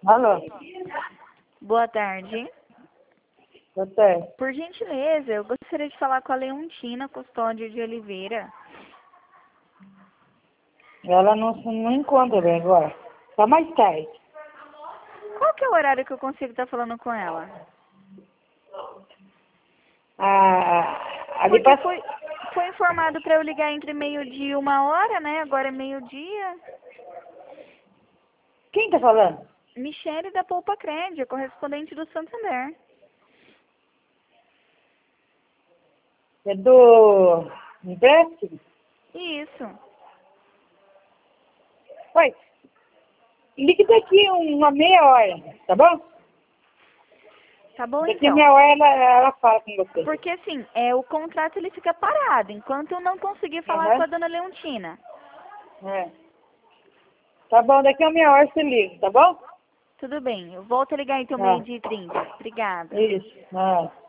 Alô? Boa tarde. Boa tarde. Por gentileza, eu gostaria de falar com a Leontina Custódio de Oliveira. Ela não encontra bem agora. Só mais tarde. Qual que é o horário que eu consigo estar falando com ela? Ali Porque pra... foi informado para eu ligar entre meio-dia e 1h, né? Agora é meio-dia. Quem tá falando? Michele da Poupa Crédito, correspondente do Santander. É do empréstimo? Isso. Oi, ligue daqui uma meia hora, tá bom? Tá bom, Daqui a então. meia hora ela fala com você. Porque assim, o contrato ele fica parado enquanto eu não conseguir falar Aham. com a dona Leontina. É. Tá bom, daqui a meia hora você liga, tá bom? Tudo bem, eu volto a ligar então Ah, meio-dia e 30. Obrigada. isso. Ah.